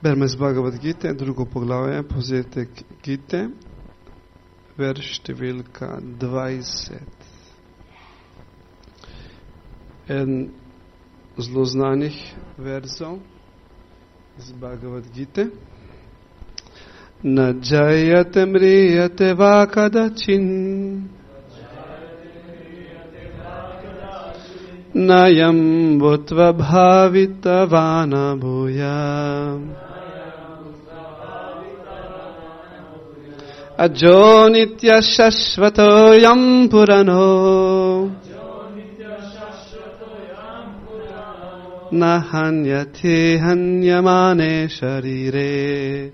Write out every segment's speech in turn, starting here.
Berme iz Bhagavad Gite, drugo poglavje, povzetek Gite, verš številka 20. En zelo znanih verzov iz Bhagavad Gite. Na jayate mriyate vakadachin nayam bhutva bhavita vana bhuyam ajo nitya shashvatoyam purano na hanyate hanyamane sharire.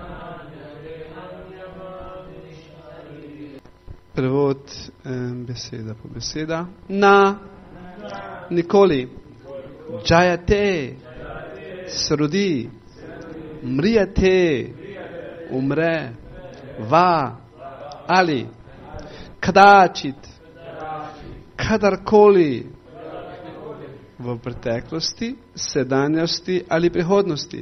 Prevod beseda po beseda. Na, nikoli, jayate, srodi, mriyate, umre, va, ali, kadachit, kadarkoli, v preteklosti, sedanjosti ali prihodnosti.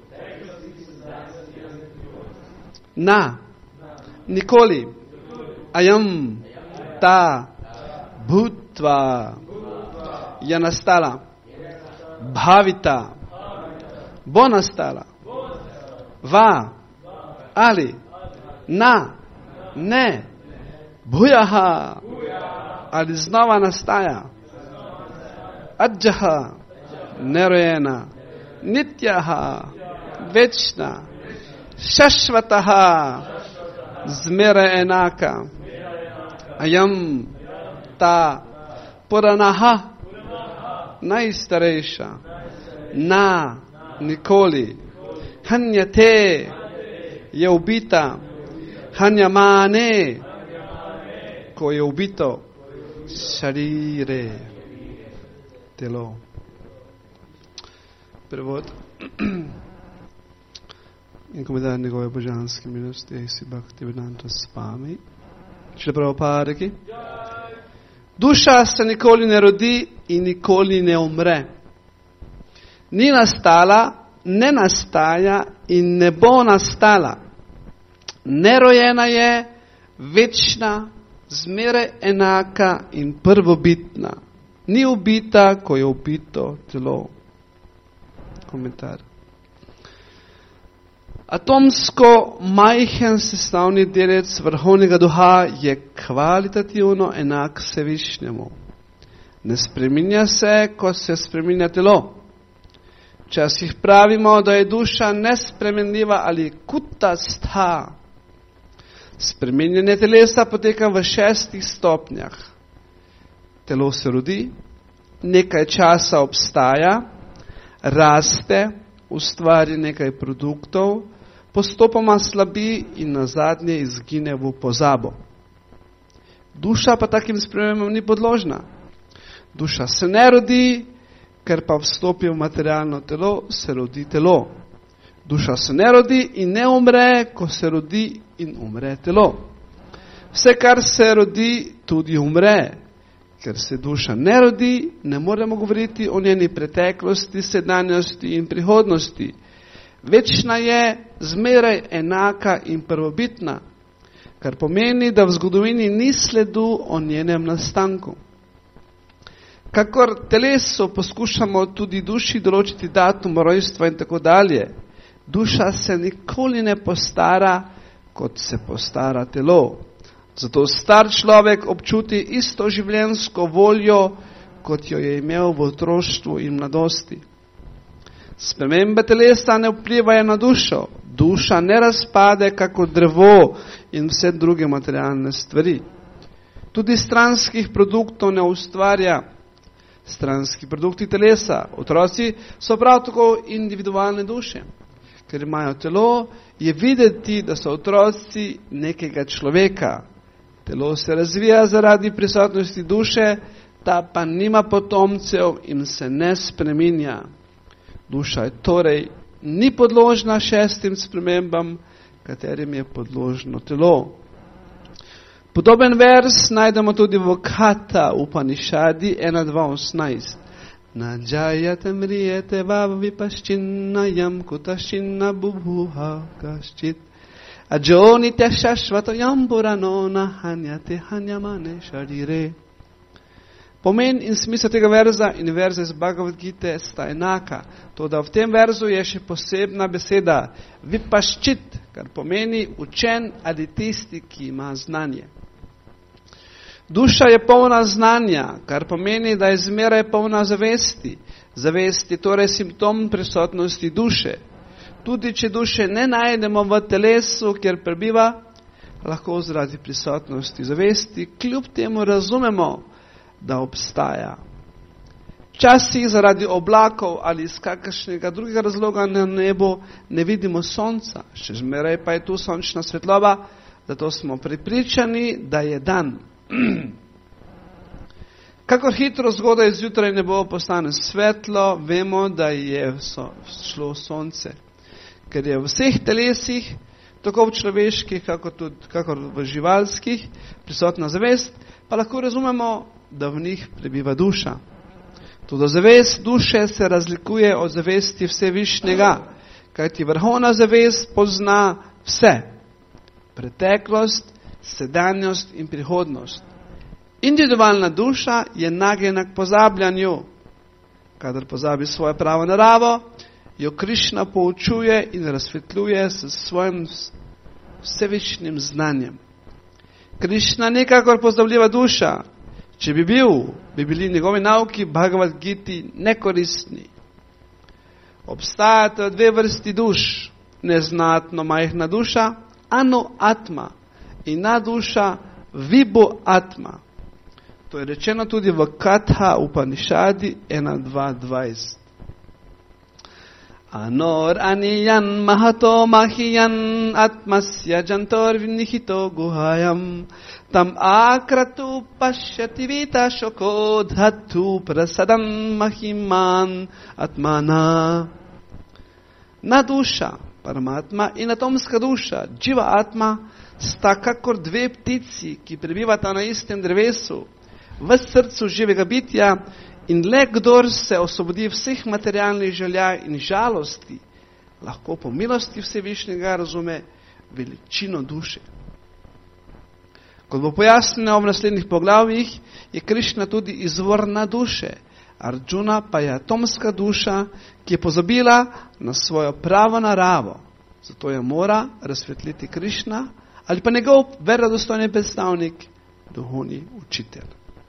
Na, nikoli, ayam, ta, bhutva, je nastala, bhavita, bo nastala, va, ali, na, ne, bhujaha, ali znova nastaja, adjaha, nerojena, nitjaha, večna, šašvataha, zmeraj enaka, ayam, ta, puranaha, najstarejša, na, nikoli, hanyate, je ubita, hanyamane, ko je ubito, šarire, telo. Prevod in komentar njegove božanske milosti, si Bhaktivedanta Swami. Šrila Prabhupada ki? Duša se nikoli ne rodi in nikoli ne umre. Ni nastala, ne nastaja in ne bo nastala. Nerojena je, večna, zmeraj enaka in prvobitna. Ni ubita, ko je ubito telo. Komentar. Atomsko majhen sestavni delec vrhovnega duha je kvalitativno enak Vsevišnjemu. Ne spreminja se, ko se spreminja telo. Včasih pravimo, da je duša nespremenljiva ali kutastha. Spreminjanje telesa poteka v 6 stopnjah. Telo se rodi, nekaj časa obstaja, raste, ustvari nekaj produktov, postopoma slabi in nazadnje izgine v pozabo. Duša pa takim spremembam ni podložna. Duša se ne rodi, ker pa vstopi v materialno telo, se rodi telo. Duša se ne rodi in ne umre, ko se rodi in umre telo. Vse, kar se rodi, tudi umre. Ker se duša ne rodi, ne moremo govoriti o njeni preteklosti, sedanjosti in prihodnosti. Večna je, zmeraj enaka in prvobitna, kar pomeni, da v zgodovini ni sledu o njenem nastanku. Kakor telesu poskušamo tudi duši določiti datum rojstva in tako dalje, duša se nikoli ne postara, kot se postara telo. Zato star človek občuti isto življenjsko voljo, kot jo je imel v otroštvu in mladosti. Spremembe telesa ne vplivajo na dušo. Duša ne razpade kako drevo in vse druge materialne stvari. Tudi stranskih produktov ne ustvarja. Stranski produkti telesa, otroci, so prav tako individualne duše. Ker imajo telo, je videti, da so otroci nekega človeka. Telo se razvija zaradi prisotnosti duše, ta pa nima potomcev in se ne spreminja. Duša je torej ni podložna 6 spremembam, katerim je podložno telo. Podoben vers najdemo tudi v Katha Upanishadi 1.2.18. Na jayate mriyate vav vipashchinnayam kutashinna bubhuha kaschit. Ajo nitya shashvatayam purano nahanyate hanyamane sharire. Pomen in smisel tega verza in verza iz Bhagavad Gite sta enaka. To, da v tem verzu je še posebna beseda vipaščit, kar pomeni učen ali tisti, ki ima znanje. Duša je polna znanja, kar pomeni, da je zmeraj polna zavesti. Zavest je torej simptom prisotnosti duše. Tudi če duše ne najdemo v telesu, kjer prebiva, lahko zaradi prisotnosti zavesti kljub temu razumemo, da obstaja. Včasih zaradi oblakov ali iz kakršnega drugega razloga na nebu ne vidimo sonca, še zmeraj pa je tu sončna svetloba, zato smo prepričani, da je dan. Kakor hitro zgodaj zjutraj nebo postane svetlo, vemo, da je šlo sonce. Ker je v vseh telesih, tako v človeških, kakor v živalskih, prisotna zavest, pa lahko razumemo, da v njih prebiva duša. Toda zavest duše se razlikuje od zavesti Vsevišnjega, kajti vrhovna zavest pozna vse. Preteklost, sedanjost in prihodnost. Individualna duša je nagnjena k pozabljanju. Kadar pozabi svojo pravo naravo, jo Krišna poučuje in razsvetljuje s svojim vsevišnjim znanjem. Krišna nekakor pozabljiva duša. Če bi bili njegovi nauki Bhagavad Giti nekoristni. Obstajata dve vrsti duš. Neznatno majhna duša, anu atma, in duša vibhu atma. To je rečeno tudi v Katha Upanishadi 1.2.20. Anor aniyan mahato mahiyan atmasya jantor vinihito guhayam tam akratu pashyati vita shoko dhatu prasadam mahiman atmana. Na duša, Paramatma, in atomska duša, Dživa Atma, sta kakor dve ptici, ki prebivata na istem drevesu, v srcu živega bitja, in le kdor se osvobodi vseh materialnih želja in žalosti, lahko po milosti Vsevišnjega razume veličino duše. Kot bo pojasnjeno v naslednjih poglavjih, je Krišna tudi izvorna duše, Arjuna pa je atomska duša, ki je pozabila na svojo pravo naravo. Zato jo mora razsvetliti Krišna ali pa njegov verodostojni predstavnik, duhovni učitelj.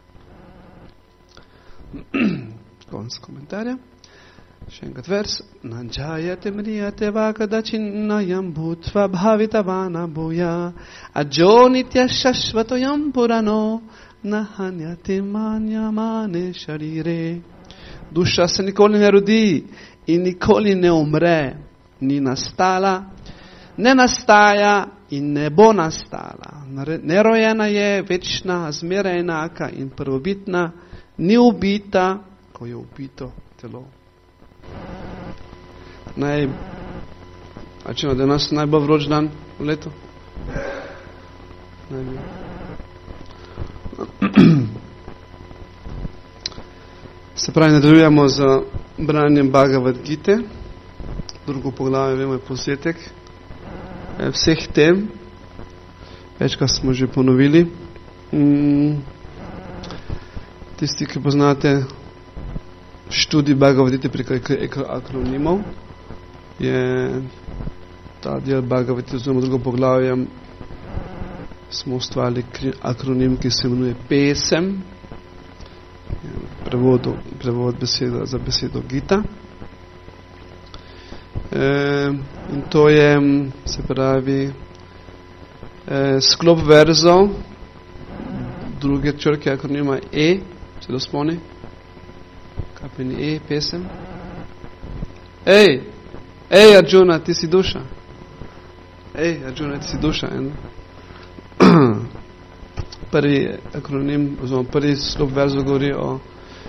Konec komentarja. Še enkrat vers. Nanjayate mriyate vakadachinnayam bhutva bhavitavana bhuya ajo nitya shashvatoyam purano nahanyate manyamane sharire. Duša se nikoli ne rodi in nikoli ne umre, ni nastala, ne nastaja in ne bo nastala. Nerojena je, večna, zmeraj enaka in prvobitna, ni ubita, ko je ubito telo. A če da je nas najbolj vroč dan v letu? Se pravi, nadaljujemo z branjem Bhagavad Gite. Drugo poglavje, vemo, je povzetek vseh tem. Večkrat smo že ponovili. Tisti, ki poznate študij Bhagavad Gite preko akronimov, je ta del Bhagavad Gite, oziroma drugo poglavje, smo ustvarili akronim, ki se imenuje pesem, prevod beseda za besedo Gita. In to je, se pravi, sklop verzov, druge črke akronima E, se to spomni? Kaj pa ni E, pesem? Ej, Arjuna, ti si duša. Ej, Arjuna, ti si duša. Prvi akronim, oziroma prvi sklop verzov govori o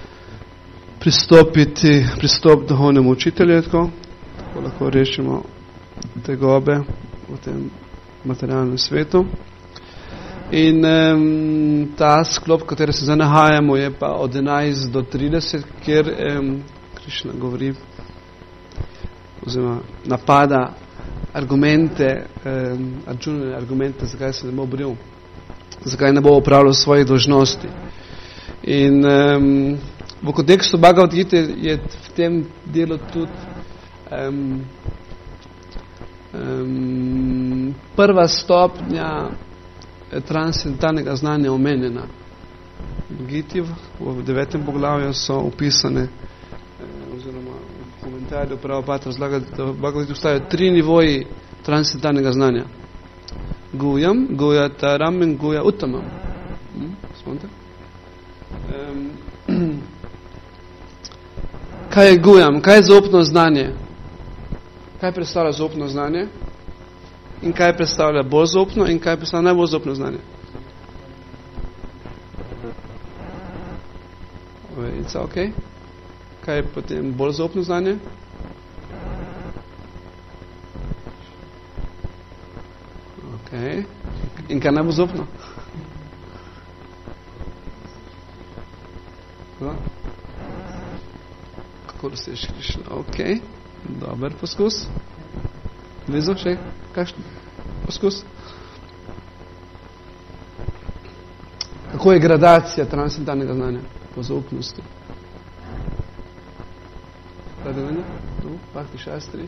pristop duhovnemu učitelju, tako lahko rešimo tegobe v tem materialnem svetu. In ta sklop, v kateri se zdaj nahajamo, je pa od 11 do 30, kjer Krišna govori oziroma napada argumente, Arjunine argumente, zakaj se ne bo boril, zakaj ne bo opravljal svojih dolžnosti. In v kontekstu Bhagavad Gite je v tem delu tudi prva stopnja transcendentalnega znanja omenjena. V Giti v 9. poglavju so opisane oziroma v komentarju Prabhupada razlaga, da v Bhagavad Gita obstajajo 3 nivoji transcendentalnega znanja. Gujam, Guja Taram in Guja Uttamam. Spomnite? Kaj je Gujam? Kaj je zaupno znanje? Kaj predstavlja zaupno znanje? In kaj predstavlja bolj zaupno in kaj predstavlja najbolj zaupno znanje? It's okay. Kaj je potem bolj zaupno znanje? Okay. In kaj najbolj zaupno? Kako dosež Krišna? Ok. Dober poskus. Vezo še? Kakšen poskus? Kako je gradacija transcendentalnega znanja po zaupnosti? Radovanje? Bhakti Shastri?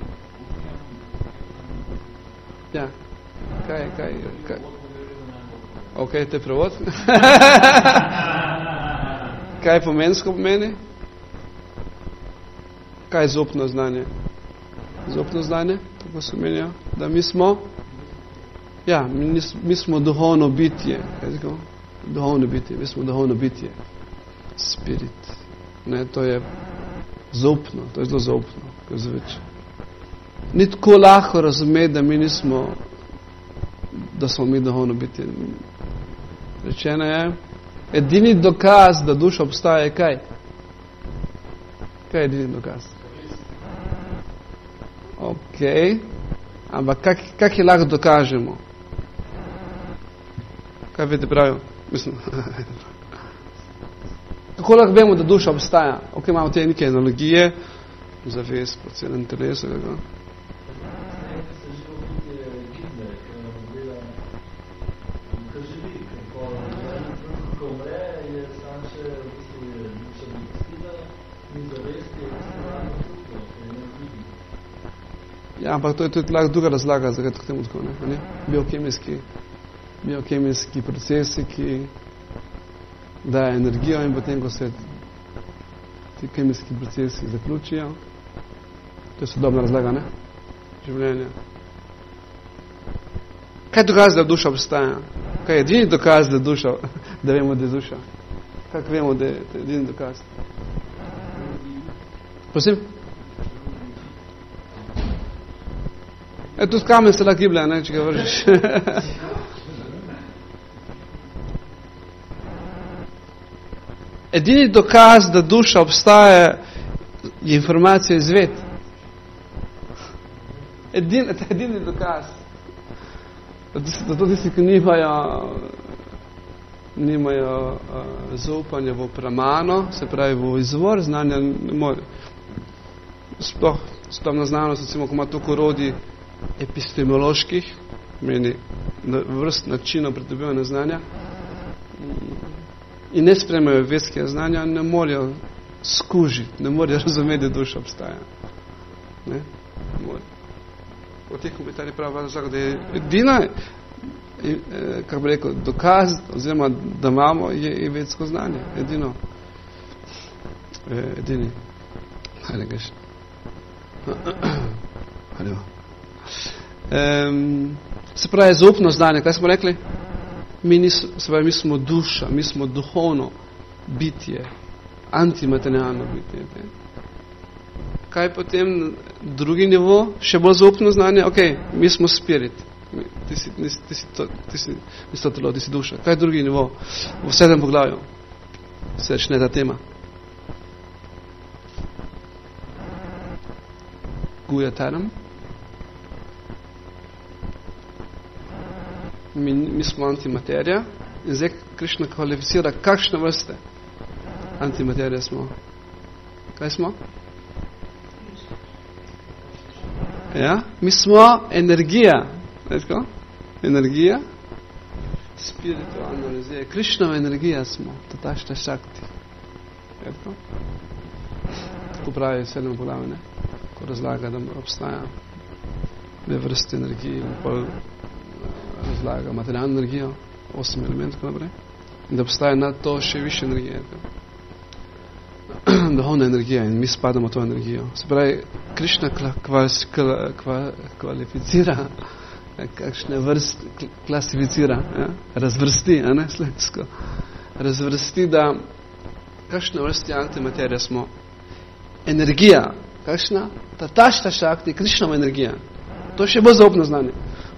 Ja. Kaj? Ok, te prevod. Kaj pomensko pomeni? Kaj je zaupno znanje? Zaupno znanje, tako se menijo, da mi smo mi smo duhovno bitje. Duhovno bitje, mi smo duhovno bitje. Spirit. Ne, to je zaupno, to je zelo zaupno. Ni tako lahko razumeti, da mi nismo, da smo mi duhovno bitje. Rečeno je, edini dokaz, da duša obstaja, je kaj? Kaj je edini dokaz? Ok, ampak kak je lahko dokažemo? Kaj vedete pravijo? Mislim, kako lahko vemo, da duša obstaja? Ok, imamo te neke analogije, zavest po celem telesu, kako? Ja, ampak to je tudi lahko druga razlaga, zakaj tako temu tako, ne? Biokemijski procesi, ki daje energijo in potem, ko se ti kemijski procesi zaključijo, to je sodobna razlaga, ne? Življenja. Kaj je dokaz, da duša obstaja? Kaj je edini dokaz, da duša, da vemo, da je duša? Kako vemo, da je edini dokaz? Prosim? Tudi kamen se lahko giblja, ne, če ga vržeš. Edini dokaz, da duša obstaja, je informacija izved. Edini dokaz. Zato tisti, ki nimajo zaupanja v pramano, se pravi v izvor znanja, ne more. Sploh na znanost, recimo, ko ima toliko orodij epistemoloških, meni vrst načinov pridobivanja znanja in ne spremajo vedskega znanja, ne morajo skužiti, ne morajo razumeti, da duša obstaja. Ne? V teh komentarjih pravi, da je edina, kako bi rekel, dokaz, oziroma da imamo, je vedsko znanje. Edini. Hvala greš. Hvala. Se pravi, zaupno znanje, kaj smo rekli? Mi smo duša, mi smo duhovno bitje, antimaterialno bitje. Ne? Kaj potem drugi nivo, še bolj zaupno znanje? Ok, mi smo spirit, ti si to telo, ti si duša. Kaj je drugi nivo? V 7. poglavju se začne ta tema. Guja Taram. mi smo antimaterija in zdaj Krišna kvalificira, kakšne vrste antimaterije smo. Kaj smo? Ja, mi smo energija. Večko? Energija. Spiritualna energija. Krišnova energija smo. Tatašta šakti. Večko? Tako pravi sedem poglavje, ne? Ko razlaga, da obstaja dve vrste energije in pol razlaga materialno energijo, 8 elementov, tako naprej. In da obstaja nad to še više energije. Duhovna energija in mi spadamo v to energijo. Se pravi, Krišna kvalificira, kakšne vrste, klasificira, ja? Razvrsti, a ne, slovensko. Razvrsti, da kakšne vrste antimaterija smo. Energija, kakšna? Tatašta šakti, Krišnova energija. To je še bolj zaupno znanje.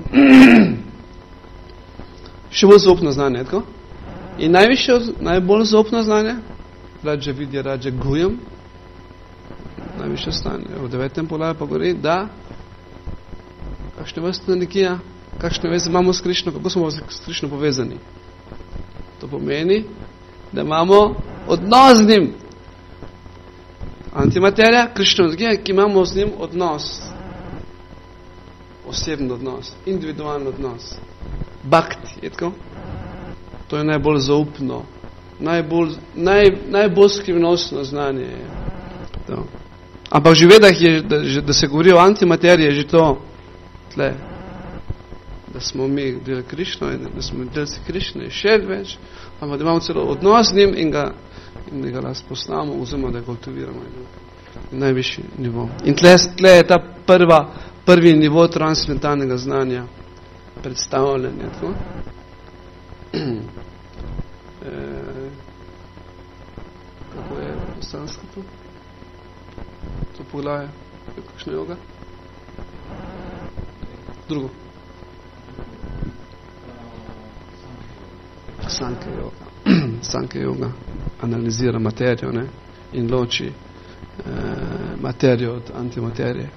Še bolj zaupno znanje, tako? In najbolj zaupno znanje, Rađa vidja, Rađa gujam, najviše stanje. V 9. poglavju pa govori, da kakšne vrste energija, kakšne veze imamo s Krišno, kako smo s Krišno povezani. To pomeni, da imamo odnos z njim. Antimaterija, Krišna energija, ki imamo z njim odnos. Osebni odnos, individualni odnos. Bhakti, je tako? To je najbolj zaupno, najbolj skrivnostno znanje je to. Ampak že vedah je, da se govori o antimateriji, je že to tle, da smo mi del Krišno, da smo delci Krišne, še več, ampak da imamo celo odnos z njim in da ga razpoznamo, oziroma da ga kultiviramo in najvišji nivo. In tle je ta prvi nivo transcendentalnega znanja predstavljanja, tako? Kako je v sanskritu? To poglavje, kakšna joga? Drugo. Sankhya yoga analizira materijo, ne? In loči materijo od antimaterije.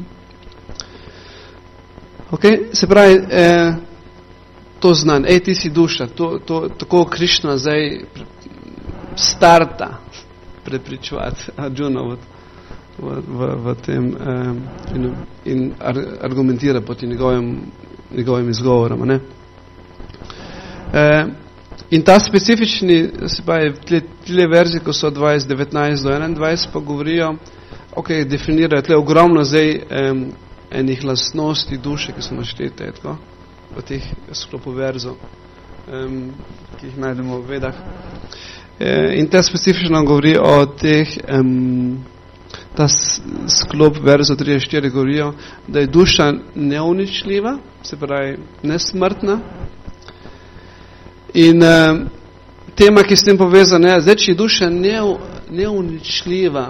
Ok, se pravi, to znanje, ti si duša, tako Krišna zdaj starta prepričovati Arjuna v tem in argumentira proti njegovim izgovorom, ne? In ta specifični, se pravi, tile verzije, ko so 19 do 21, pa govorijo, ok, definirajo tle ogromno zdaj enih lastnosti duše, ki so naštete, tako, v teh sklopu verzov, ki jih najdemo v Vedah. In ta specifično govori o teh, ta sklop verzov 3-4 govorijo, da je duša neuničljiva, se pravi nesmrtna. In tema, ki s tem povezana, zdaj, če je duša neuničljiva,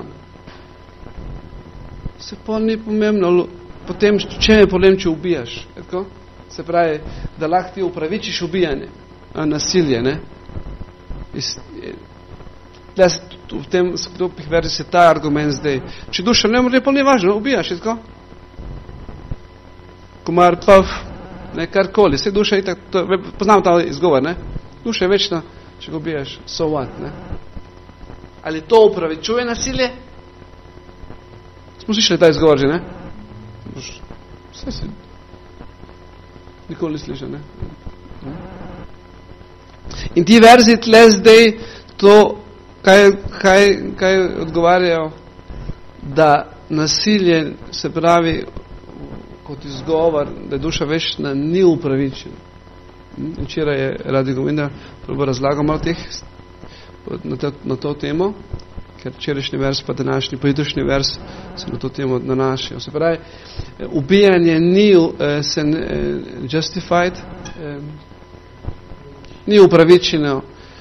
se pa ni pomembno, potem, če je problem, če ubijaš, tako? Se pravi, da lahko ti upravičiš ubijanje, nasilje, ne? V tem sklopih verzi se ta argument zdaj. Če duša ne umre, pa ni važno, ubijaš, tako? Komar, pav, ne, karkoli, vse duša je tako, poznam ta izgovor, ne? Duša je večna, če ga ubijaš, so what, ne? Ali to upravičuje nasilje? Smo slišali ta izgovor že, ne? Vse si nikoli slišal, ne? In ti verzi tle zdaj to, kaj odgovarjajo, da nasilje, se pravi, kot izgovor, da je duša večna, ni upravičena. Včeraj je Radi Govinda razlagal malo teh na to temo, ker včerajšnji vers pa današnji, pa jutrišnji vers se na to temo nanašajo. Se pravi, ubijanje ni justified, ni upravičeno,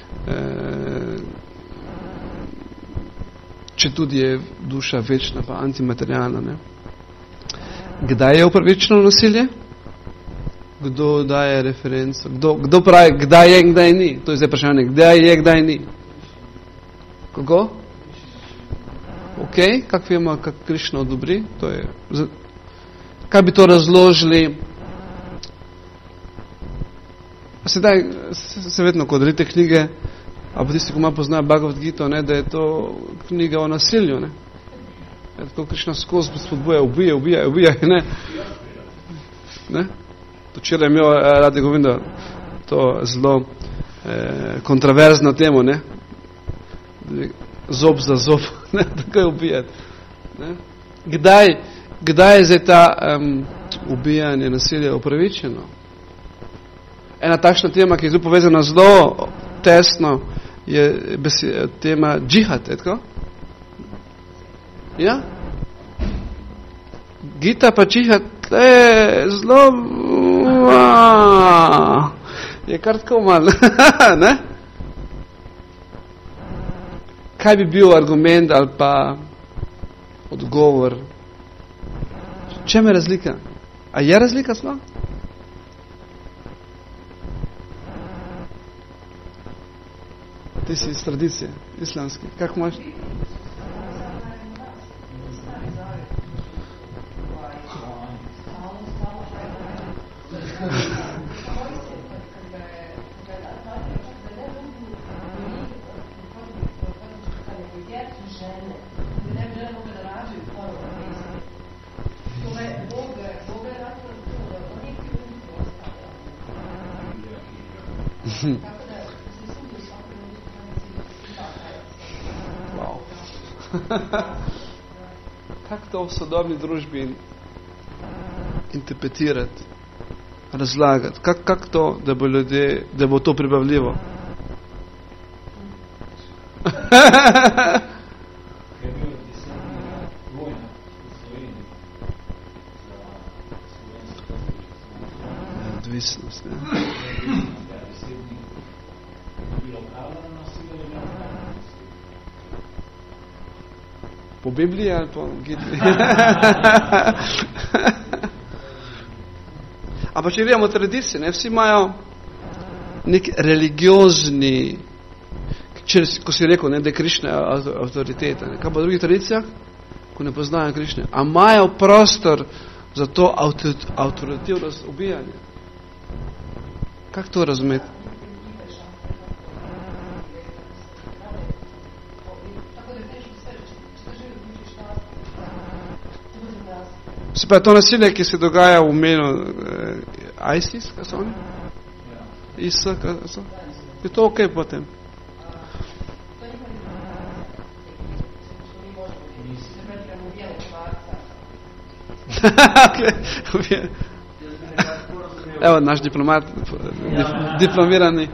če tudi je duša večna pa antimaterialna, ne? Kdaj je upravičeno nasilje? Kdo daje referenco? Kdo pravi, kdaj je in kdaj ni? To je zdaj vprašanje. Kdaj je, kdaj ni? Kogo? Ok, kak vemo, kak Krišna odobri? To je, kaj bi to razložili? sedaj se vedno, ko delite knjige, a pa tisti, ko malo poznajo Bhagavad Gita, ne, da je to knjiga o nasilju, ne. Tako Krišna skozi spodbuja, ubijaj, ne. To včeraj je imel Radha Govinda to zelo kontroverzno temo, ne. Zob za zob, ne, tako je ubijati. Ne. Kdaj je zdaj ta ubijanje, nasilje upravičeno? Ena takšna tema, ki je zelo povezana zelo tesno, je tema džihad, je tako? Ja? Gita pa džihad je zelo je kar tako malo, ne? Kaj bi bil argument ali pa odgovor? Čem je razlika? A je razlika sploh? Ti si iz tradicije, islamske. Kako imaš? Wow. Kako to v sodobni družbi interpretirati, razlagati? Kako to, da bo to pribavljivo? Odvisnost, ne? Po Bibliji ali po Giti? Ampak če gledamo tradicije, ne, vsi imajo nek religiozni, ko si rekel, ne, da je Krišna avtoriteta, ne, kaj pa v drugih tradicijah, ko ne poznajo Krišne, a imajo prostor za to avtoritativnost ubijanja? Kako to razumeti? Se pa to nasilje, ki se dogaja v imenu ISIS, kaj so oni? IS, kaj so? Je to okej potem? Evo, naš diplomat, diplomirani.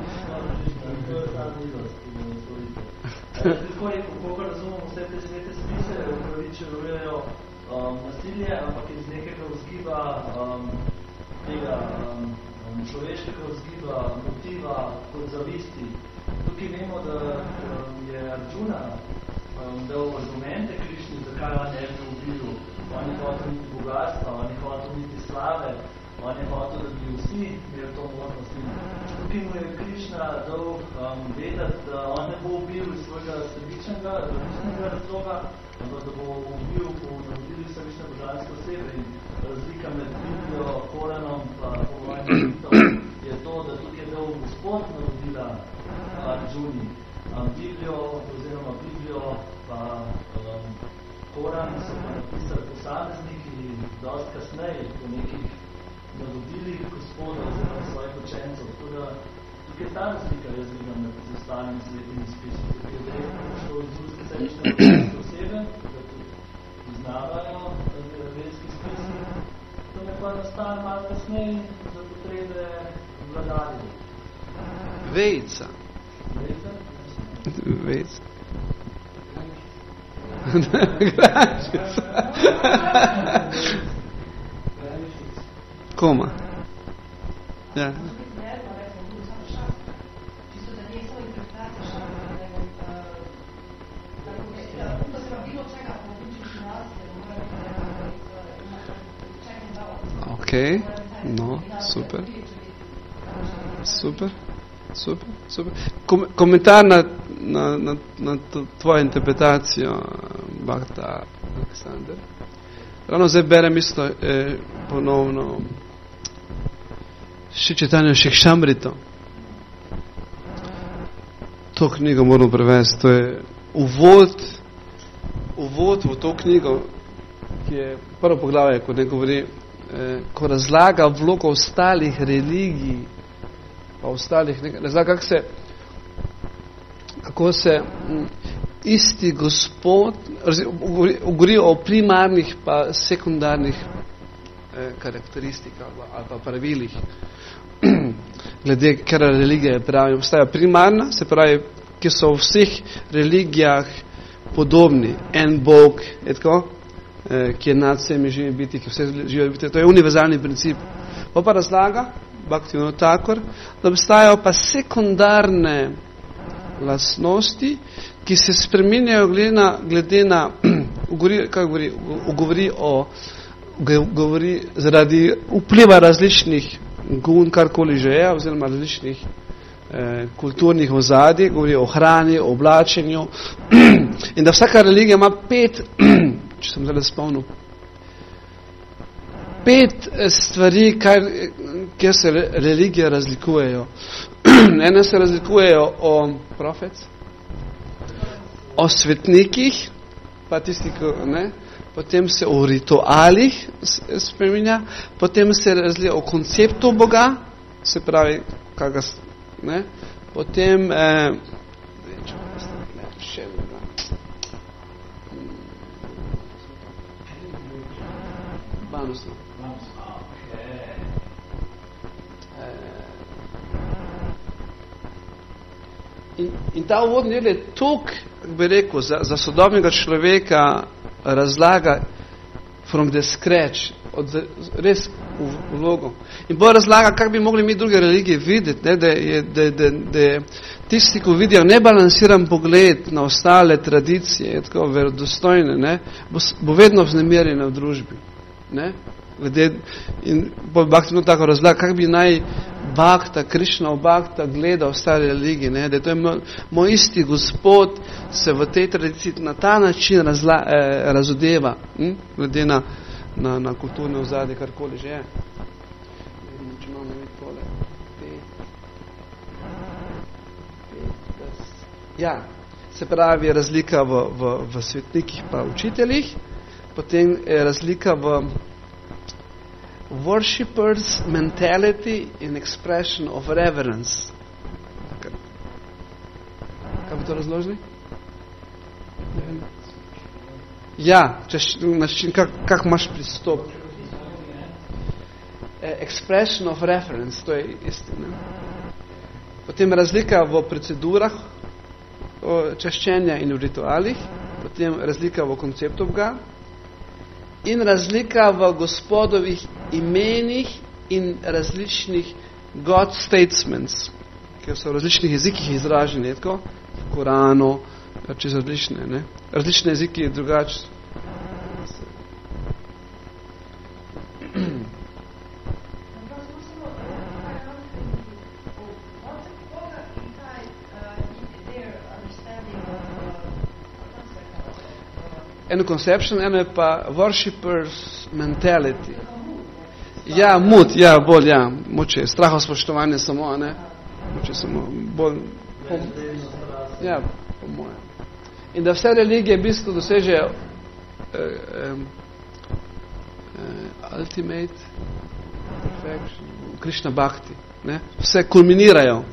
nasilje, ampak iz nekega vzgiba tega človeškega vzgiba, motiva, kot zavisti. Tukaj vemo, da je Arjuna dal argumente Krišni, zakaj on ne bi ubil. On je hotel niti bogatstva, on je hotel niti slave, on je hotel, da bi vsi imeli to možnost. Tukaj mu je Krišna dal vedeti, da on ne bo ubil iz svojega sebičnega razloga, ampak da bo ubil po navodili sebične božanske osebe. In razlika med Biblijo, Koranom pa povojnim mitom je to, da tukaj je dal Gospod navodila Arjuni. Biblijo pa Koran so pa napisali posamezniki dosti kasneje po nekih navodilih Gospoda oziroma svojih učencev. Tako da tukaj je ta razlika, jaz vidim med ostalimi svetimi spisi. Tukaj je direktno šlo iz ruske sebične božanske osebe, da tudi priznavajo verski spisi. To je pa nastalo malo kasneje za potrebe vladarjev. Vejca. Vejca. Koma. Ja. Okay. No, super. Super. Super, super. Komentar na tvojo interpretacijo, Bhakta Aleksandar. Ravno zdaj berem isto ponovno Šri Čaitanjo Šikšamrito. To knjigo moram prevesti, to je uvod v to knjigo, ki je prvo poglavje, ko ne govori, ko razlaga vlogo ostalih religij, pa ostalih, razlaga, kako se isti Gospod, govori o primarnih pa sekundarnih karakteristikah ali pa pravilih, glede, ker religije pravi, obstaja primarna, se pravi, ki so v vseh religijah podobni, en Bog, ki je nad vsemi živi biti, ki vse živi biti, to je univerzalni princip. Pa razlaga, Bhaktivinoda Thakur, da obstajajo pa sekundarne lastnosti, ki se spreminjajo glede na govori zaradi vpliva različnih gun, karkoli že je, oziroma različnih kulturnih ozadij, govori o hrani, o oblačenju in da vsaka religija ima 5, če sem zdaj spomnil, 5 stvari, kjer se religije razlikujejo. Ene se razlikujejo o profets, o svetnikih, pa tisti, ne, potem se o ritualih spreminja, potem se razlija o konceptu Boga, se pravi, ne, potem in ta uvodni del je toliko, bi rekel, za sodobnega človeka razlaga from the scratch, res vlogo. In bolj razlaga, kako bi mogli mi druge religije videti, ne, da je tisti, ko vidijo nebalansiran pogled na ostale tradicije, tako verodostojne, ne, bo vedno vznemirjena v družbi. Ne? In bolj Bhaktivinoda tako razlaga, kako bi naj Bhakta, Krišna Bhakta gleda ostale religije, ne? Da je to moj isti Gospod se v tej tradiciji na ta način razodeva, glede na kulturne ozadje, karkoli že je. Če imamo tole. Ja, se pravi razlika v svetnikih pa učiteljih, potem je razlika v worshipers mentality in expression of reverence. Kaj bi to razložili? Ja, kak imaš pristop? Expression of reference, to je isti. Ne? Potem razlika v procedurah čaščenja in v ritualih, potem razlika v konceptu Boga in razlika v Gospodovih imenih in različnih God statements, ki so v različnih jezikih izraženi, tako, v Koranu, čez različne, ne? Različne jeziki je drugače. Eno conception, eno je pa worshipers mentality. Ja, bolj, moče, straho spoštovanje samo, ne? Moče samo, bolj, po moje. In da vse religije v bistvu dosežejo ultimate perfection, Krišna Bhakti, ne? Vse kulminirajo.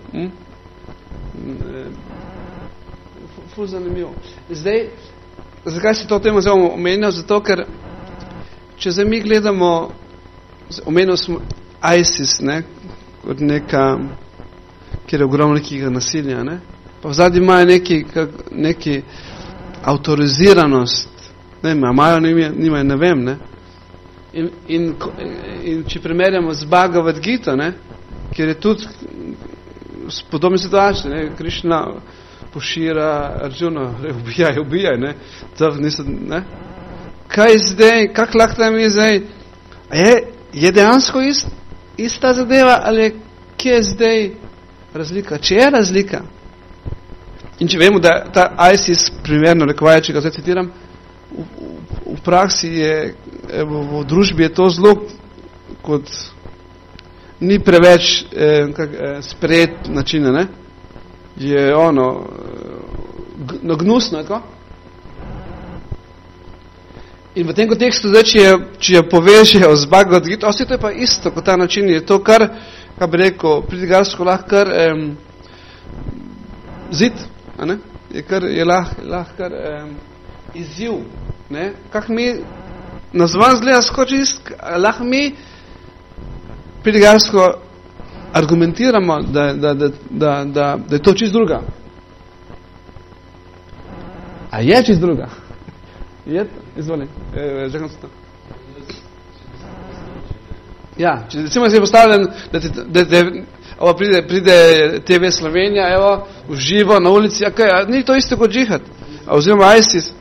Ful zanimivo. Zdaj, zakaj si to temo zelo omenjal? Zato, ker če zdaj mi gledamo, omenil smo ISIS, ne, kot neka, kjer je ogromno nekega nasilja, ne, pa vzadnji imajo neki avtoriziranost, ne, imajo, nimajo, ne vem, ne, in če primerjamo z Bhagavad Gita, ne, kjer je tudi podobne situacije, ne, Krišna pošira Arjuna, ubijaj, ne, ne, kaj zdaj, kak lahko nam je zdaj, je dejansko ista zadeva, ali kje je zdaj razlika? Če je razlika, in če vemo, da ta ISIS, primerno rekovaje, če ga zdaj citiram, v praksi je, v družbi je to zelo, kot ni preveč sprejet način, ne? je gnusno, tako? In v tem kontekstu, zdaj, če jo povežejo z Bhagavad Gita, to je pa isto, kot ta način, je to kar bi rekel, pridigalsko lahko kar zid, a ne? Je lahko kar izziv, ne? Kak mi nazvan zgleda skočist, lahko mi pridigalsko argumentiramo, da je to čist druga. A je čist druga? Je to? Izvoli. Čakam se to. Ja, če recimo si je postavljen, da pride TV Slovenija, evo, v živo, na ulici, a ni to isto kot džihad? Oziroma ISIS?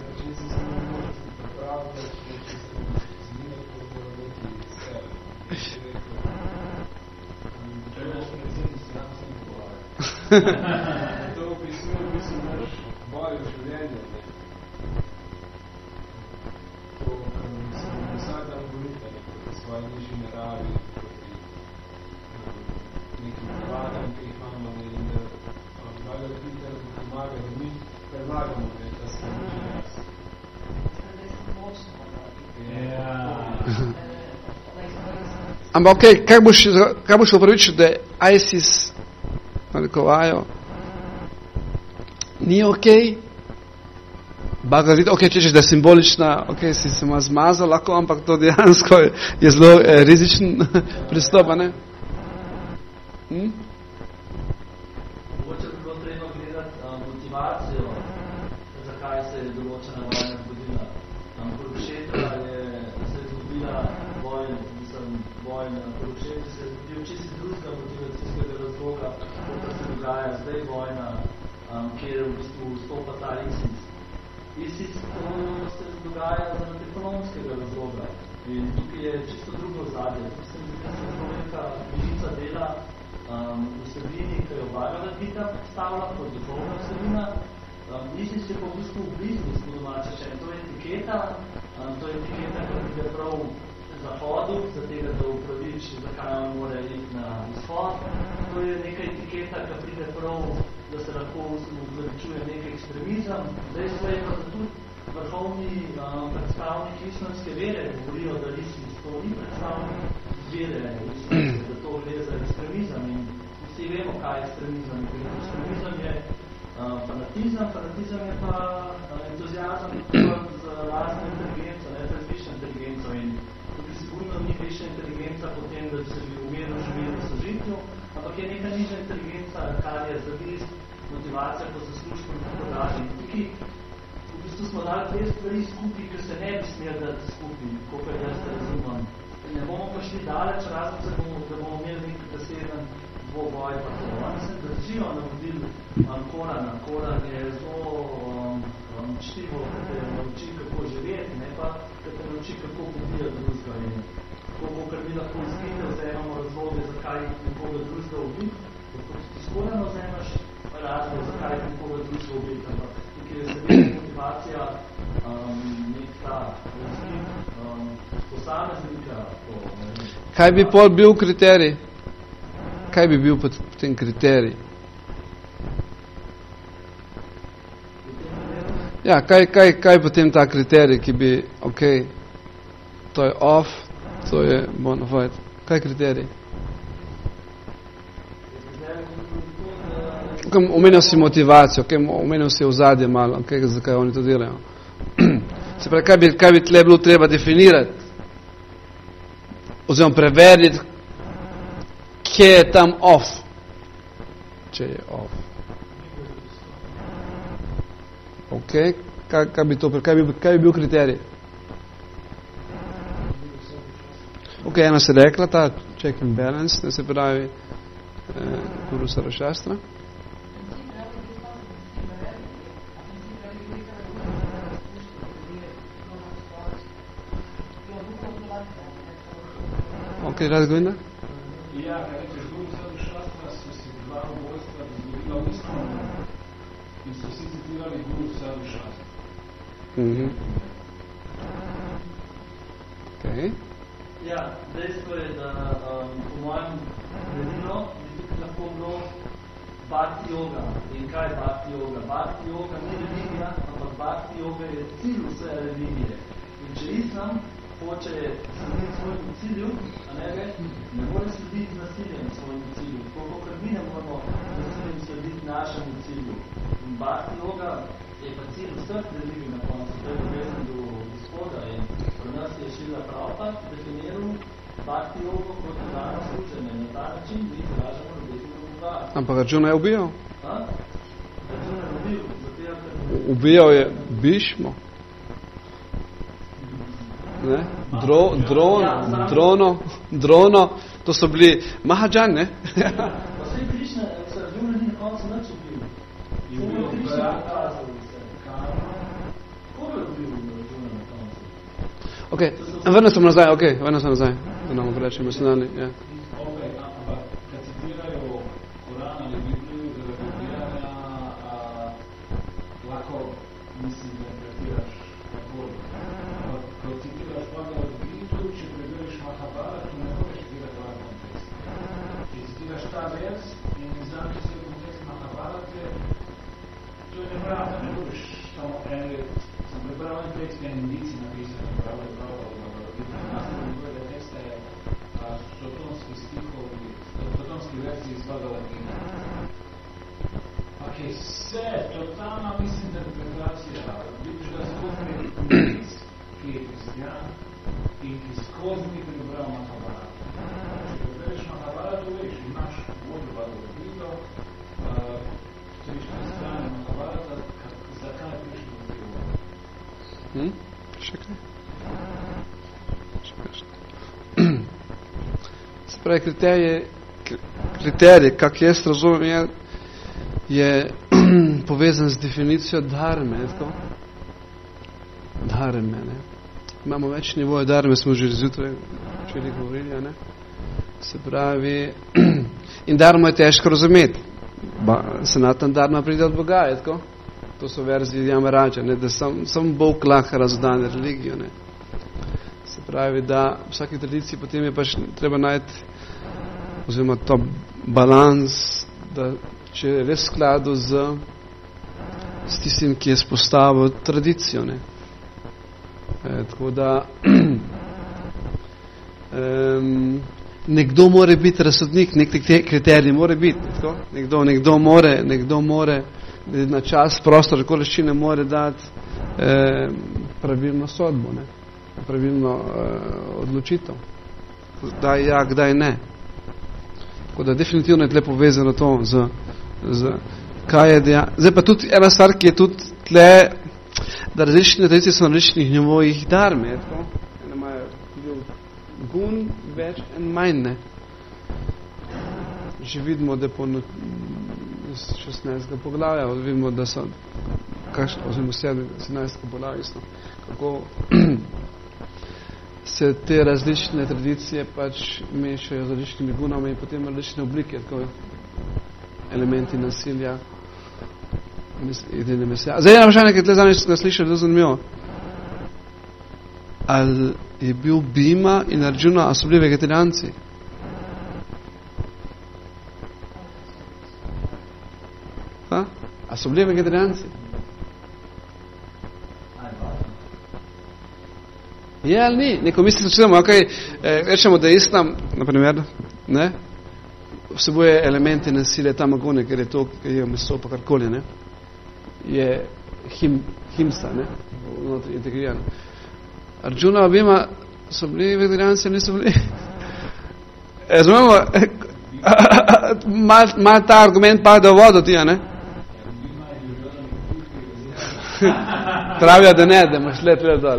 To opisuje v bistvu naš boj v življenju. To, kar se vsak dan borite, proti svoji nižji naravi, proti nekim navadam, ki jih imamo, in da Bhagavad Gita pomaga, da mi predlagamo, da se nižji nas. Ampak okej, kaj boš upravičil, da ISIS narekovajo, ni okej, Bhagavad Gita, okej, če da je simbolična, okej, si se ima zmazal lahko, ampak to dejansko je zelo rizičen pristop, ne? Mogoče bi bilo treba gledati motivacijo, zakaj se je določena vojna zgodila. Kurukshetra se je zgodila vojna, Kurukshetra se je zgodil čisto drugega motivacijskega razloga, kot se dogaja zdaj vojna, kjer v bistvu vstopa ta ISIS. ISIS to se dogaja zaradi ekonomskega razloga in tukaj je čisto drugo zadje. Tukaj se mi zdi zelo velika bližica dela vsebini, ki jo Bhagavad Gita predstavlja kot duhovna vsebina. ISIS je pa v bistvu v biznis, po domače še. To je etiketa, ki pride prav zahodu, za tega, da upraviči, zakaj on mora iti na izhod. To je neka etiketa, ki pride prav, da se lahko upravičuje nek ekstremizem. Dejstvo je pa, da tudi vrhovni predstavniki islamske vere govorijo, da ISIS to ni predstavnik vere, da to gre za ekstremizem in vsi vemo, kaj je ekstremizem. Ekstremizem je fanatizem je pa entuziazem z razno inteligenco, ne z višjo inteligenco in tukaj sigurno ni višja inteligenca potem, da se bi umirno živeli v sožitju, ampak je neka nižja inteligenca, kar je zavist, motivacija po zaslužku in tako dalje. Tukaj v bistvu smo dali dve stvari skupaj, ki se ne bi smeli dati skupaj, koliko jaz razumem. Ne bomo pa šli daleč, razen se da bomo imeli nekaj preseden dvoboj, pa to. Oni se držijo navodil Korana. Koran je zelo čtivo, da te nauči, kako živeti, ne pa, da te nauči, kako pobijati drugega. In ko bo, kar mi lahko izgite, vzemamo razloge, zakaj nekoga drugega ubiti, lahko ti skorano vzemaš razlog, zakaj nekoga drugega ubiti. Ampak tukaj je seveda motivacija nek ta razlik posameznika. Kaj bi pol bil kriterij? Kaj bi bil potem kriterij? Ja, kaj potem ta kriterij, ki bi, okej, to je off, to je bona fide. Kaj je kriterij? Omenil si motivacijo, omenil si ozadje malo, zakaj oni to delajo. Se pravi, kaj bi tle bilo treba definirati? Oziroma preveriti, kje je tam off. Če je off. Ok, kaj bi bil kriterij? Ok, ena se rekla, ta check and balance, ne se pravi Guru Sarvashastra. Ok, Radha Govinda? Ja, ker Guru Sarvashastra so si dva obojstva razgovorila v isto in so vsi citirali Guru Sarvashastra. Ok. Ja, dejstvo je, da po mojem mnenju bi tukaj lahko bilo bhakti yoga. In kaj je bhakti yoga? Bhakti yoga ni religija, ampak bhakti yoga je cilj vse religije. In če islam hoče slediti svojemu cilju, ne more slediti nasiljem svojemu cilju. Tako kot mi ne moramo nasiljem slediti našemu cilju. In bhakti yoga je pa cilj vseh religij na koncu. To je povezan do Gospoda in pri nas je Šrila Prabhupada definiral bhakti yoga kot dano služenje. Na ta način mi izražamo ljubezen do Boga. Ampak Arjuna je ubijal? Arjuna je ubijal, zato ubijal je Bhishmo. Ne? Drono, to so bili Mahajan, ne? Pa vse Krišna, se Arjuna ni na koncu nič ubil. Samo Krišna je pokazal vse. Koga je ubil Arjuna na koncu? Ok, vrnem se nazaj, da nam rečem, mislim, ja. Ampak, kad citirajo Koran ali Bibliju, da repetiranja, lahko, mislim, da interpretiraš tako. Ko citiraš Bhagavad Gitu, če preberiš Mahabharat, ne moreš citirati ovaj kontekst. Če citiraš ta vers in izrači se kontekst Mahabharate, to je nepravda, ne moreš samo sam prebral en tekst, en indici napisano, pravo, sotonski verziji iz Bhagavad Gita. Ok, vse, totalna mislim interpretacija, vidiš da skozi nis, ki je kristijan in ki skozi ni prebral Mahabharat. Če prebereš Mahabharat, veš, imaš vodno Bhagavad Gita, 3-4 strane Mahabharata, zakaj prišli do tega? Še kaj? Se pravi, kriterij, kak jaz razumem, je povezan z definicijo dharme. Dharme, ne? Imamo več nivoje dharme, smo že zjutraj včeraj govorili, ne? Se pravi, in dharmo je težko razumeti. Sanatan dharma pride od Boga, je tako? To so verzije Jamaraja, ne? Da sam Bog lahko razdane religijo, ne? Se pravi, da v vsaki tradiciji potem je pač treba najti oziroma to balans, da če je res v skladu z tistim, ki je spostavil tradicijo, ne? Tako da nekdo more biti razsodnik, nek kriterij more biti, tako? Nekdo more na čas, prostor, okoliščine more dati pravilno sodbo, ne? Pravilno odločitev. Kdaj ja, kdaj ne. Tako da definitivno je tle povezano to z kaj je dejanje. Zdaj pa tudi ena stvar, ki je tudi tle, da različne tradicije so na različnih nivojih dharme. Tako? Ene imajo gun več in manj, ne. Že vidimo, da po 16. poglavja vidimo, da so oziroma 17. poglavja kako se te različne tradicije pač mešajo z različnimi gunami in potem različne oblike, tako elementi nasilja. Zdaj je vprašanje, ki tle zadnjič ga slišali, zelo zanimivo. Ali je bil Bhima in Arjuna, a so bili vegetarijanci? A so bili vegetarijanci? Je ali ni? Neko misli začnemo, okay, rečemo, da je islam, naprimer, ne, vsebuje elemente nasilja tamagone, ker je to, ker je meso pa karkoli, ne, je himsa, ne, vnotri integrirano. Arjuna, Bhima, so bili vegetarijanci ali niso bili? Razumemo, ima ta argument pade v vodo ti, ne? Pravijo, da ne, da imaš let dol.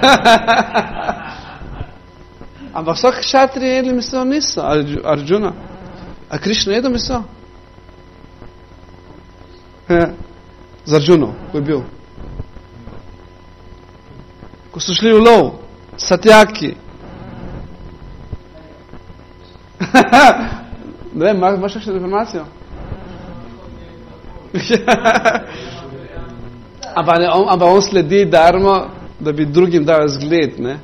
Ampak so kšatri jedli meso? Niso. Arjuna. A Krišna jedel meso? Z Arjuno, ko je bil. Ko so šli v lov, Satyaki. Ne vem, imaš še informacijo? Ampak on sledi dharmo, da bi drugim dal zgled, ne?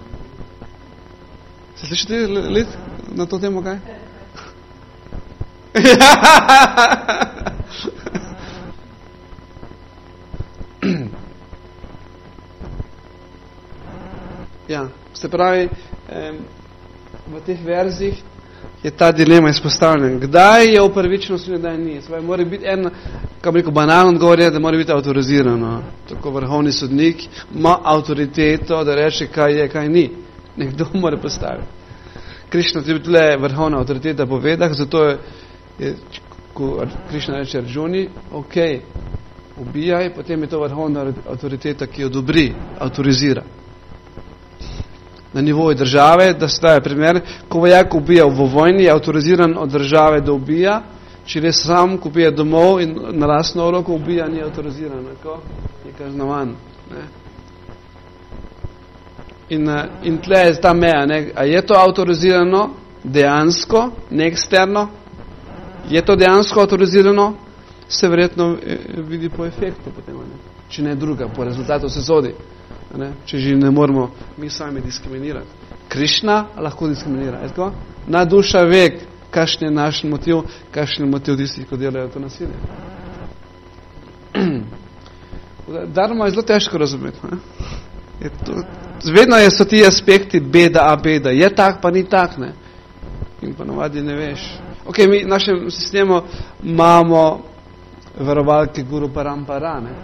Se slišite let na to temo, kaj? Ja, se pravi, v teh verzih je ta dilema izpostavljena. Kdaj je upravičenost in kdaj ni? Se pravi, mora biti en, kako bi rekel, banalno odgovor je, da mora biti avtorizirano. Tako vrhovni sodnik ima avtoriteto, da reče, kaj je, kaj ni. Nekdo mora postaviti. Krišna tudi tle vrhovna avtoriteta po vedah, zato je ko Krišna reče Arjuni, ok, ubijaj, potem je to vrhovna avtoriteta, ki odobri, avtorizira. Na nivoju države, da se daje primer, ko vojak ubija v vojni, je avtoriziran od države, da ubija, če res sam, ko ubija domov in na lastno roko ubija, ni avtoriziran, je kaznovan. Ne? In tle je ta meja, ne? A je to avtorizirano dejansko, ne eksterno? Je to dejansko avtorizirano? Se verjetno vidi po efektu potem, ne? Če ne druga, po rezultatu se sodi. Ne? Če že ne moramo mi sami diskriminirati. Krišna lahko diskriminira. Na duša ve, kakšen je naš motiv, kakšen je motiv tistih, ko delajo to nasilje. Dharma je zelo težko razumeti. Vedno so ti aspekti beda, a beda. Je tak, pa ni tak. Ne? In pa navadi ne veš. Ok, mi v našem sistemu imamo verovalke guru parampara, ne?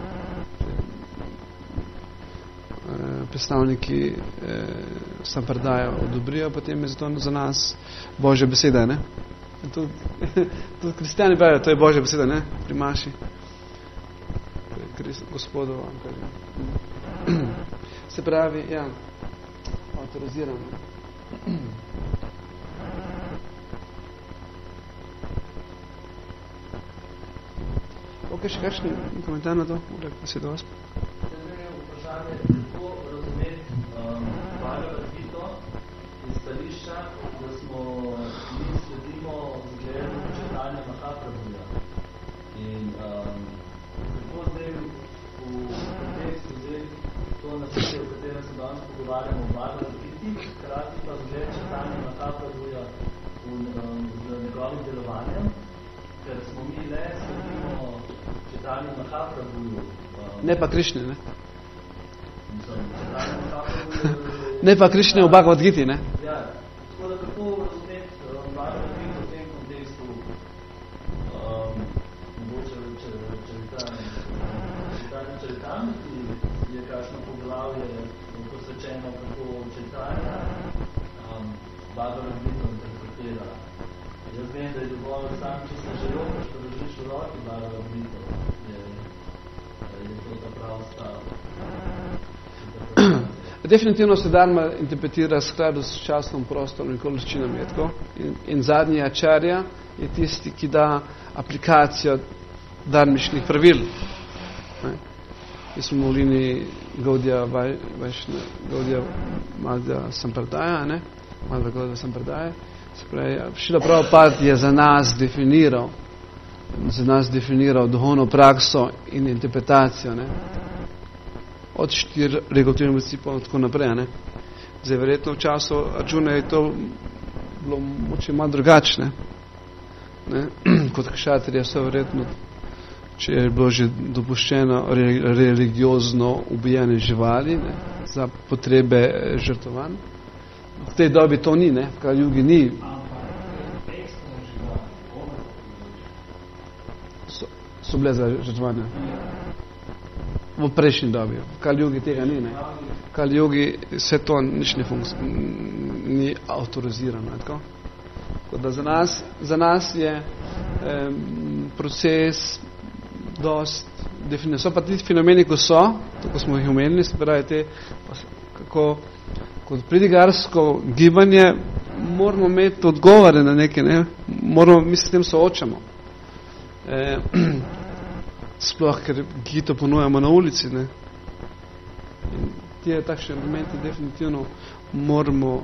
Predstavniki sampradaja odobrijo, potem je zato za nas Božja beseda, ne? Tudi kristjani pravijo, to je Božja beseda, ne? Pri maši. Gospodova, kaže. Se pravi, ja, autorizirano. Ok, še kakšni komentar na to? Beseda vas. Kako razumeti Bhagavad Gita iz stališča, da smo mi sledimo zgledu čitanja Mahaprabhuja. In kako zdaj v kontekstu zdaj to načetje, v katerem se danes pogovarjamo o Bhagavad Giti, hkrati pa zgled čitanja Mahaprabhuja z njegovim delovanjem, ker smo mi le sledimo čitanja Mahaprabhuju. Ne pa Krišne, ne? Ne pa Krišne v Bhagavad Giti, ne? Ja, tako da kako razumeti Bhagavad Gita v tem kontekstu, mogoče čaritamiti je kakšno poglavje posvečeno kako čitanja Bhagavad Gita interpretira. Jaz vem, da je dovolj sam, če se že rokaš, pa držiš v roki Bhagavad Gita, je to ta prav stav. Definitivno se dharma interpretira skladu s časom, prostorom in količinami. In zadnji ačarja je tisti, ki da aplikacijo dharmičnih pravil. Mi smo v liniji Gaudija Madhva Sampradaja, ne? Madhva Gaudija Sampradaja. Šrila Prabhupada je za nas definiral duhovno prakso in interpretacijo, ne? Od 4 regulativnih principov in tako naprej. Ne? Zdaj, verjetno v času Arjuna je to bilo moče malo drugačne. Kot kšatrija so verjetno, če je bilo že dopuščeno religiozno ubijanje živali, ne? Za potrebe žrtovanj. V tej dobi to ni, ne? V Kali-jugi ni. So bile za žrtvanje. V prejšnji dobi. V Kali-jugi tega ni, ne? V Kali-jugi vse to nič ni autorizirano. Tako da za nas je proces dost definiran. So pa ti fenomeni, ko so, tako smo jih omenili, se pravi te, kako kot pridigarsko gibanje moramo imeti odgovore na neke, ne? Mi se s tem soočamo. Sploh, ker Gito ponujamo na ulici, ne? In tije takšne elementi definitivno moramo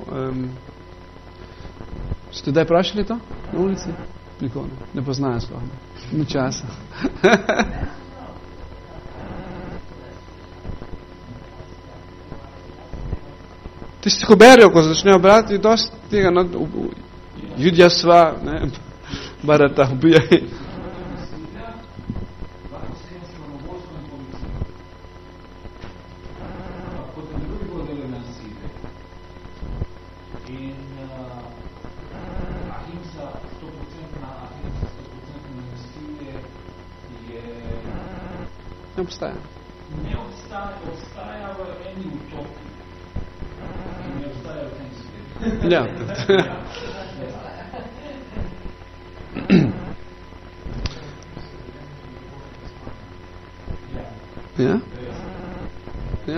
ste kdaj prašali to na ulici? Nikoli ne poznajo sploh, ne? Ni časa. Tisti, ko berijo, ko začnejo brati, dosti tega, no, Judja sva, ne? Barata, ubijaj. Ne obstaja. Ne obstaja v eni utopiji. In ne obstaja v tem svetu. Ja. Ja? Ja?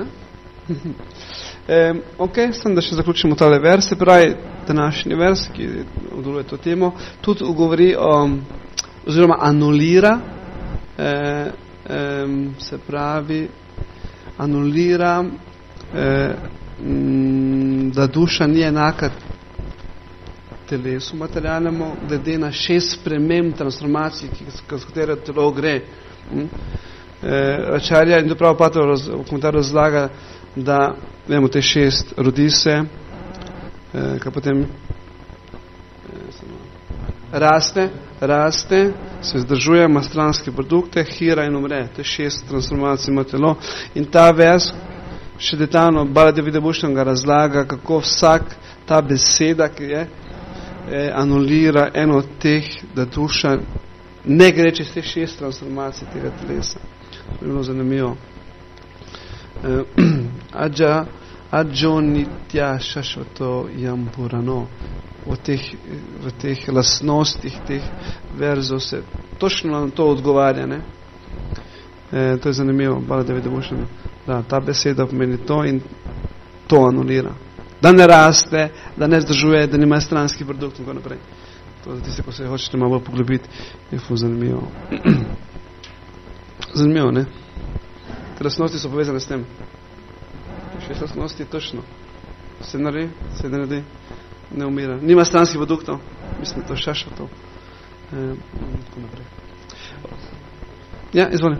Ok, sem da še zaključimo tale vers, se pravi, današnji vers, ki odoluje to temo, tudi govori o, oziroma anulira, se pravi, anulira, da duša ni enaka telesu materialnemu, glede na 6 sprememb transformacij, s katero telo gre. Ačarja in dopravo Pater v komentarju razlaga, da vemo te 6 rodi se, kaj potem raste, se zdržuje, ima stranske produkte, hira in umre. To je 6 transformacij ima telo. In ta vers še detaljno Baladevi Devotion ga razlaga, kako vsak ta beseda, ki je, anulira eno od teh, da duša ne gre čez te 6 transformacij tega telesa. To je bilo zanimivo. Adjo nitya shashvato yamburano. V teh lastnostih teh verzov se točno na to odgovarja, ne? To je zanimivo, Baladevi Devotion. Da, ta beseda pomeni to in to anulira. Da ne raste, da ne zdržuje, da nima stranski produkt in tako naprej. To za tiste, ko se hočete malo poglobiti, je ful zanimivo. Zanimivo, ne? Te lastnosti so povezane s tem. 6 lastnosti je točno. Se naredi, ne umira. Nima stranskih produktov. Mislim, to je šaša to. Tako naprej. Ja, izvoli.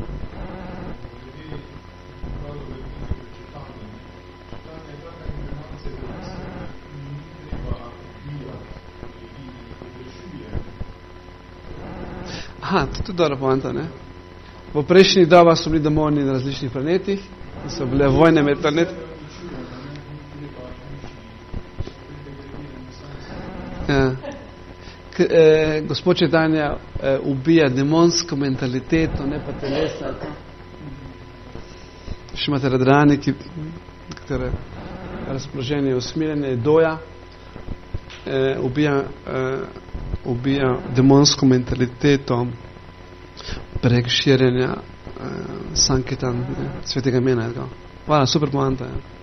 Aha, to je dobra poanta, ne? V prejšnjih dobah so bili demoni na različnih planetih, so bile vojne med planeti. Ja. Gospod Četanja ubija demonsko mentaliteto, ne pa telesa. Še imate radrani, katere razpoloženje usmirjene doja, ubija demonsko mentaliteto prek širjenja sanketan, svetega imena. Hvala, super poanta.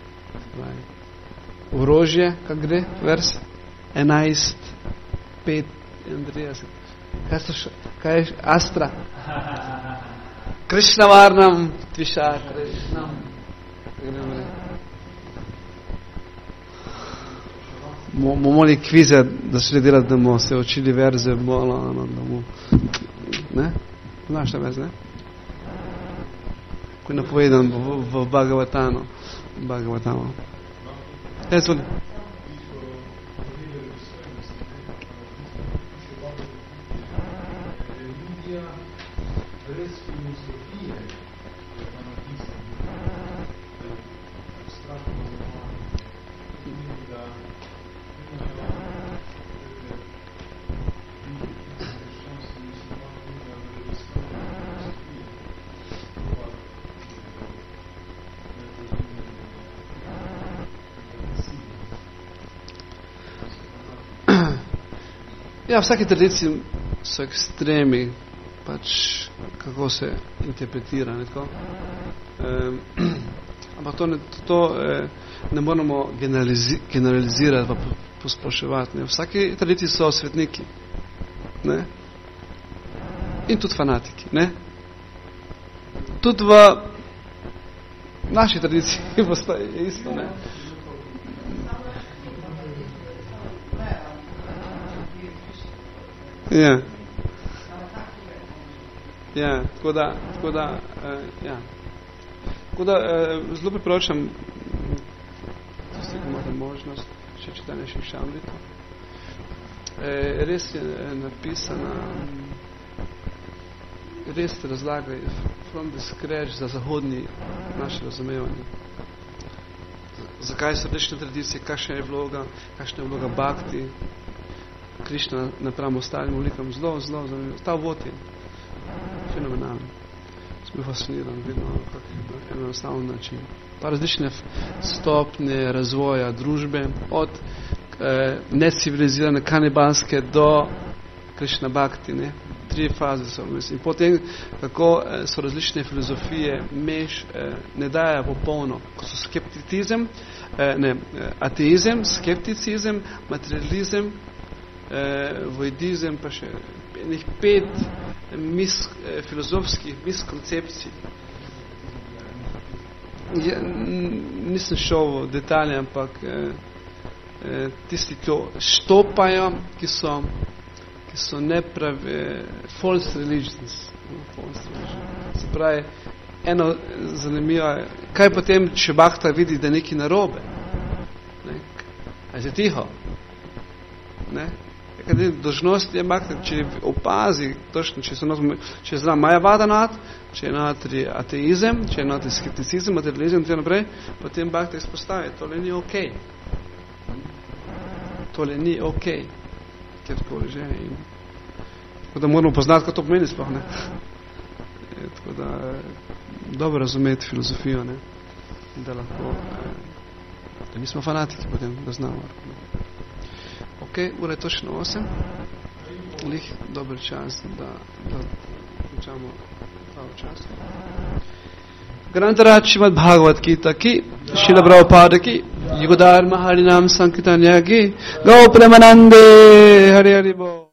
Orožje, kak gre, vers? 11, 5, 31. Kaj je Astra? Krishna Varnam, Tviša, Krishnam. Bomo morali kvize, da se delati, da bomo se učili verze, ne? Znaš ta verz, ne? Ko je napovedan v Bhagavatanu. Tudi. Ja, v vsaki tradiciji so ekstremi, pač kako se interpretira, ne tako. Ampak to ne moramo generalizirati pa posploševati. V vsaki tradiciji so svetniki, ne? In tudi fanatiki, ne? Tudi v naši tradiciji je isto, ne? Ja. Ja, tako da, ja. Tako da, zelo priporočam, tisti, ko imate možnost, še čitanje še šamlito. res je napisana, res te razlagaj from the scratch za zahodni naše razumevanje. Zakaj so različne tradicije, kakšna je vloga bhakti, Krišna napram ostalim oblikam, zelo zanimivo. Ta uvod je fenomenalen. Sem bil fasciniran, vidno na enostavni način. Pa različne stopnje razvoja družbe, od necivilizirane kanibalske do Krišna bhakti, ne? 3 faze so, mislim. Potem, kako so različne filozofije ne daje popolno, ko so skepticizem, ateizem, skepticizem, materializem, voidizem, pa še 5 filozofskih miskoncepcij. Nisem šel v detalje, ampak tisti, ki štopajo, ki so nepravi, false religions. Se pravi, eno zanimivo, kaj potem, če Bhakta vidi, da nekaj narobe? A je tiho? Ne? Dožnost je Bhakta, če opazi, točno, če zna Majavadanat, če je notri ateizem, če je notri skepticizem, materializem in tako naprej, potem Bhakta izpostavi, tole ni okej. Tole ni okej. Kjerkoli že. Tako da moramo poznati, kaj to pomeni sploh, ne? Tako da dobro razumeti filozofijo, ne? Da lahko, da nismo fanatiki potem, da znamo. Ok, ura je točno 8. Lih dober čas, da končamo prav čas. Grantaraj Śrīmad Bhagavad Gita ki, Śrīla Prabhupada ki, Yugodharma Harinam Sankirtanya ki, Gau Premanande Hari Hari Bo.